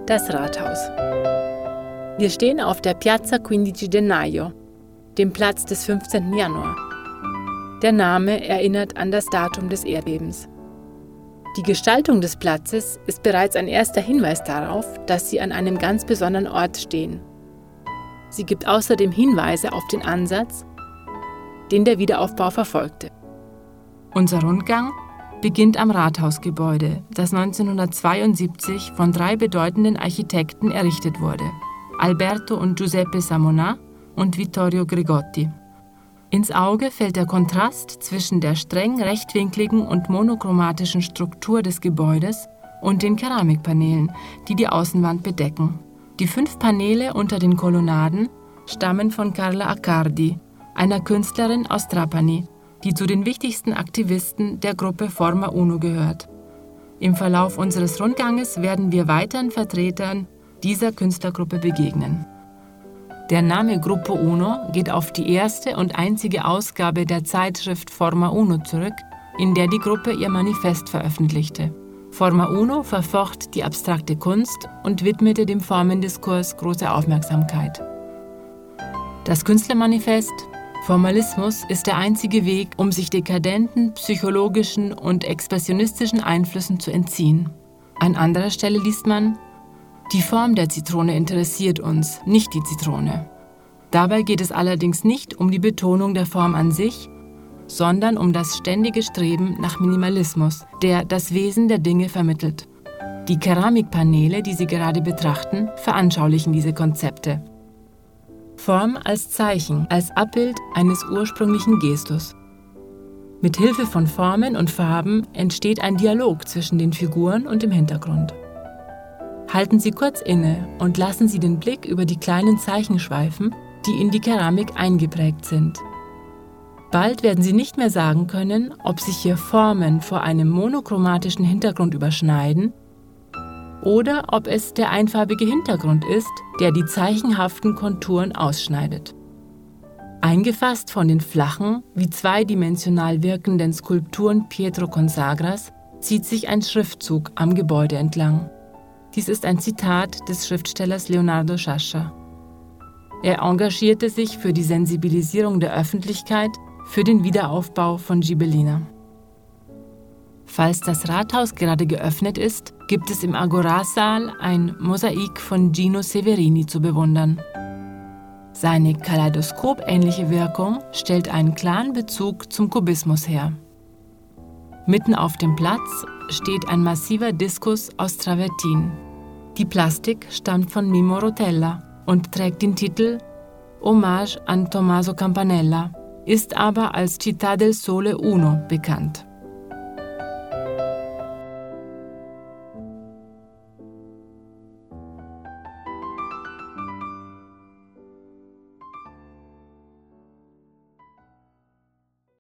Das Rathaus. Wir stehen auf der Piazza 15 Gennaio, dem Platz des 15. Januar. Der Name erinnert an das Datum des Erdbebens. Die Gestaltung des Platzes ist bereits ein erster Hinweis darauf, dass Sie an einem ganz besonderen Ort stehen. Sie gibt außerdem Hinweise auf den Ansatz, den der Wiederaufbau verfolgte. Unser Rundgang beginnt am Rathausgebäude, das 1972 von 3 bedeutenden Architekten errichtet wurde: Alberto und Giuseppe Samonà und Vittorio Grigotti. Ins Auge fällt der Kontrast zwischen der streng rechtwinkligen und monochromatischen Struktur des Gebäudes und den Keramikpaneelen, die die Außenwand bedecken. Die 5 Paneele unter den Kolonnaden stammen von Carla Accardi, einer Künstlerin aus Trapani, die zu den wichtigsten Aktivisten der Gruppe Forma Uno gehört. Im Verlauf unseres Rundganges werden wir weiteren Vertretern dieser Künstlergruppe begegnen. Der Name Gruppo Uno geht auf die erste und einzige Ausgabe der Zeitschrift Forma Uno zurück, in der die Gruppe ihr Manifest veröffentlichte. Forma Uno verfocht die abstrakte Kunst und widmete dem Formendiskurs große Aufmerksamkeit. Das Künstlermanifest: Formalismus ist der einzige Weg, um sich dekadenten, psychologischen und expressionistischen Einflüssen zu entziehen. An anderer Stelle liest man: Die Form der Zitrone interessiert uns, nicht die Zitrone. Dabei geht es allerdings nicht um die Betonung der Form an sich, sondern um das ständige Streben nach Minimalismus, der das Wesen der Dinge vermittelt. Die Keramikpaneele, die Sie gerade betrachten, veranschaulichen diese Konzepte. Form als Zeichen, als Abbild eines ursprünglichen Gestus. Mit Hilfe von Formen und Farben entsteht ein Dialog zwischen den Figuren und dem Hintergrund. Halten Sie kurz inne und lassen Sie den Blick über die kleinen Zeichen schweifen, die in die Keramik eingeprägt sind. Bald werden Sie nicht mehr sagen können, ob sich hier Formen vor einem monochromatischen Hintergrund überschneiden oder ob es der einfarbige Hintergrund ist, der die zeichenhaften Konturen ausschneidet. Eingefasst von den flachen, wie zweidimensional wirkenden Skulpturen Pietro Consagras zieht sich ein Schriftzug am Gebäude entlang. Dies ist ein Zitat des Schriftstellers Leonardo Sciascia. Er engagierte sich für die Sensibilisierung der Öffentlichkeit für den Wiederaufbau von Ghibellina. Falls das Rathaus gerade geöffnet ist, gibt es im Agora-Saal ein Mosaik von Gino Severini zu bewundern. Seine kaleidoskopähnliche Wirkung stellt einen klaren Bezug zum Kubismus her. Mitten auf dem Platz steht ein massiver Diskus aus Travertin. Die Plastik stammt von Mimo Rotella und trägt den Titel Hommage an Tommaso Campanella, ist aber als Città del Sole 1 bekannt.